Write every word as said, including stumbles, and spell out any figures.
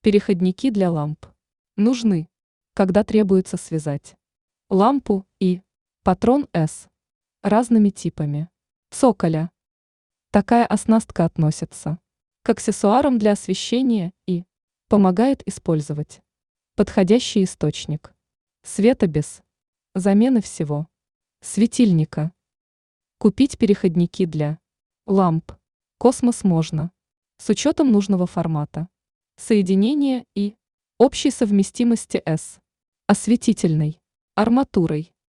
Переходники для ламп нужны, когда требуется связать лампу и патрон S разными типами цоколя. Такая оснастка относится к аксессуарам для освещения и помогает использовать подходящий источник света без замены всего светильника. Купить переходники для ламп «Космос» можно с учетом нужного формата, соединения и общей совместимости с осветительной арматурой.